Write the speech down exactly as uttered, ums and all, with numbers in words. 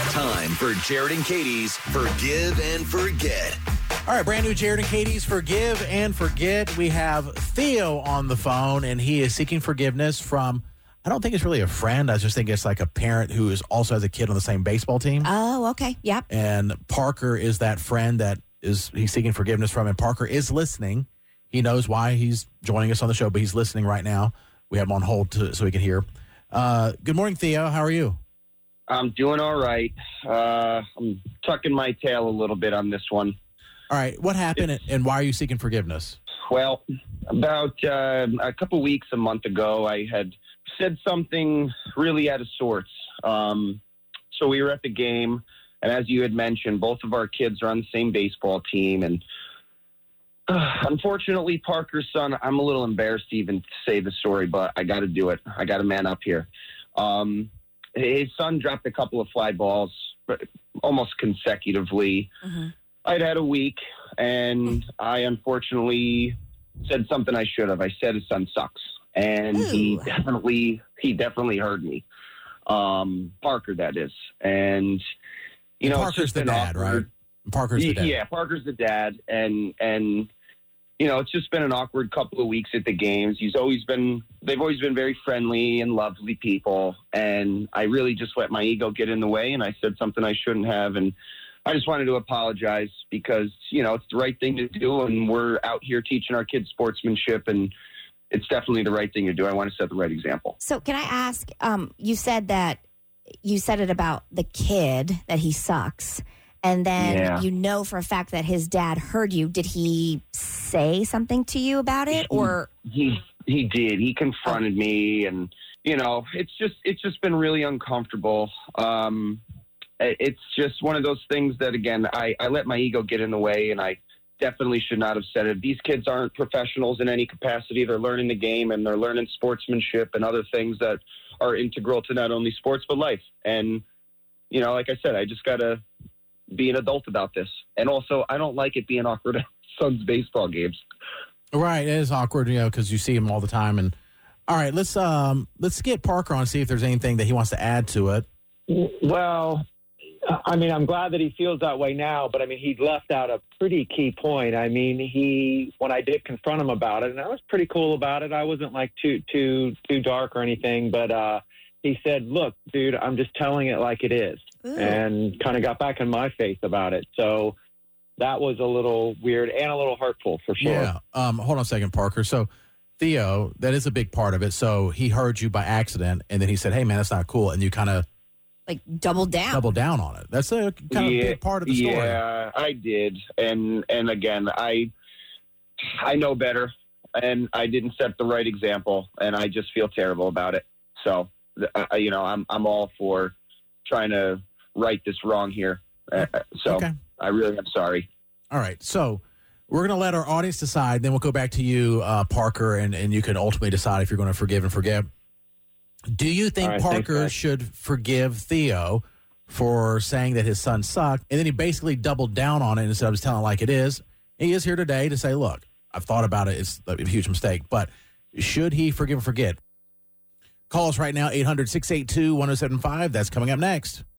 Time for Jared and Katie's Forgive and Forget. All right, brand new Jared and Katie's Forgive and Forget. We have Theo on the phone, and he is seeking forgiveness from, I don't think it's really a friend. I just think it's like a parent who is also has a kid on the same baseball team. Oh, okay. Yep. And Parker is that friend that is he's seeking forgiveness from, and Parker is listening. He knows why he's joining us on the show, but he's listening right now. We have him on hold to, so he can hear. Uh, good morning, Theo. How are you? I'm doing all right. Uh, I'm tucking my tail a little bit on this one. All right. What happened, and, and why are you seeking forgiveness? Well, about uh, a couple weeks, a month ago, I had said something really out of sorts. Um, so we were at the game, and as you had mentioned, both of our kids are on the same baseball team. And uh, unfortunately, Parker's son, I'm a little embarrassed to even say the story, but I got to do it. I got to man up here. Um, his son dropped a couple of fly balls almost consecutively. Mm-hmm. I'd had a week, and I unfortunately said something I should have. I said his son sucks, and Ooh. he definitely he definitely heard me. Um, Parker, that is, and you know, Parker's it's just the been dad, awkward. right? Parker's the dad. Yeah, Parker's the dad, and and you know, it's just been an awkward couple of weeks at the games. He's always been, they've always been very friendly and lovely people, and I really just let my ego get in the way, and I said something I shouldn't have, and I just wanted to apologize because, you know, it's the right thing to do, and we're out here teaching our kids sportsmanship, and it's definitely the right thing to do. I want to set the right example. So can I ask, um, you said that you said it about the kid, that he sucks, and then Yeah. you know for a fact that his dad heard you. Did he say something to you about it, or? He he did. He confronted me, and, you know, it's just it's just been really uncomfortable. Um It's just one of those things that, again, I, I let my ego get in the way, and I definitely should not have said it. These kids aren't professionals in any capacity. They're learning the game, and they're learning sportsmanship and other things that are integral to not only sports but life. And, you know, like I said, I just got to be an adult about this. And also, I don't like it being awkward at son's baseball games. Right. It is awkward, you know, because you see him all the time. And all right, let's um let's get Parker on, see if there's anything that he wants to add to it. Well, I mean, I'm glad that he feels that way now, but I mean, he left out a pretty key point. I mean, he, when I did confront him about it, and I was pretty cool about it. I wasn't like too, too, too dark or anything, but uh, he said, look, dude, I'm just telling it like it is. Ooh. And kind of got back in my face about it. So that was a little weird and a little hurtful for sure. Yeah. Um, hold on a second, Parker. So Theo, that is a big part of it. So he heard you by accident, and then he said, hey, man, that's not cool. And you kind of Like double down. double down on it. That's a kind of Yeah, big part of the story. Yeah, I did. And and again, I I know better, and I didn't set the right example, and I just feel terrible about it. So, uh, you know, I'm I'm all for trying to right this wrong here. Uh, so Okay. I really am sorry. All right. So we're going to let our audience decide. Then we'll go back to you, uh, Parker, and, and you can ultimately decide if you're going to forgive and forget. Do you think All right, thanks, Parker guys. should forgive Theo for saying that his son sucked? And then he basically doubled down on it instead of just telling it like it is. He is here today to say, look, I've thought about it. It's a huge mistake. But should he forgive and forget? Call us right now, eight hundred, six eight two, one oh seven five. That's coming up next.